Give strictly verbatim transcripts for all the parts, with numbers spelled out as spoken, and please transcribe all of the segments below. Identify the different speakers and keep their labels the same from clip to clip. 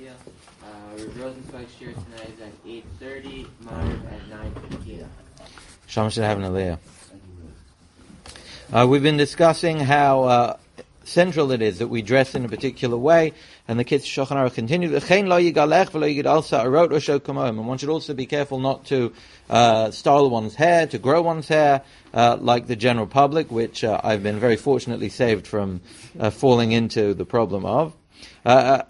Speaker 1: Uh, Rosenzweig share tonight is at eight thirty, Marv at nine fifteen.
Speaker 2: Shalom should have an aliyah. Uh, we've been discussing how uh, central it is that we dress in a particular way, and the kids Shulchan Aruch continue. And one should also be careful not to uh, style one's hair, to grow one's hair, uh, like the general public, which uh, I've been very fortunately saved from uh, falling into the problem of. Uh,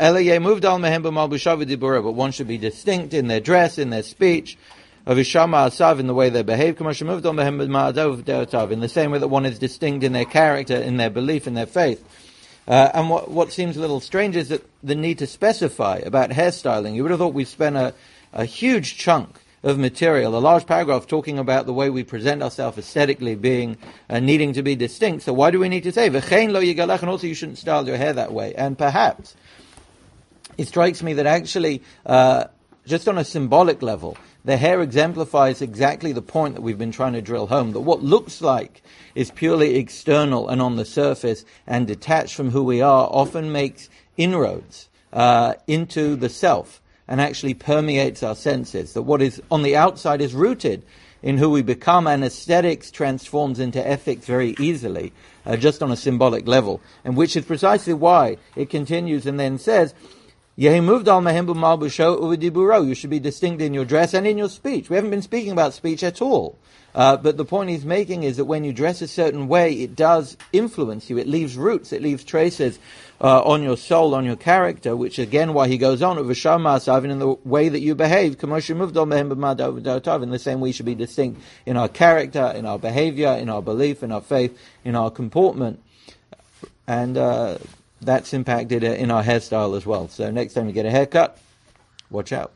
Speaker 2: but one should be distinct in their dress, in their speech, in the way they behave, in the same way that one is distinct in their character, in their belief, in their faith. Uh, and what, what seems a little strange is that the need to specify about hairstyling. You would have thought we've spent a, a huge chunk of material, a large paragraph talking about the way we present ourselves aesthetically, being uh, needing to be distinct. So why do we need to say, and also you shouldn't style your hair that way? And perhaps it strikes me that actually, uh, just on a symbolic level, the hair exemplifies exactly the point that we've been trying to drill home, that what looks like is purely external and on the surface and detached from who we are often makes inroads uh, into the self and actually permeates our senses, that what is on the outside is rooted in who we become, and aesthetics transforms into ethics very easily, uh, just on a symbolic level, and which is precisely why it continues and then says, you should be distinct in your dress and in your speech. We haven't been speaking about speech at all. Uh, but the point he's making is that when you dress a certain way, it does influence you. It leaves roots, it leaves traces uh, on your soul, on your character, which again, why he goes on, in the way that you behave, in the same way you should be distinct in our character, in our behavior, in our belief, in our faith, in our comportment. And uh, that's impacted in our hairstyle as well. So next time you get a haircut, watch out.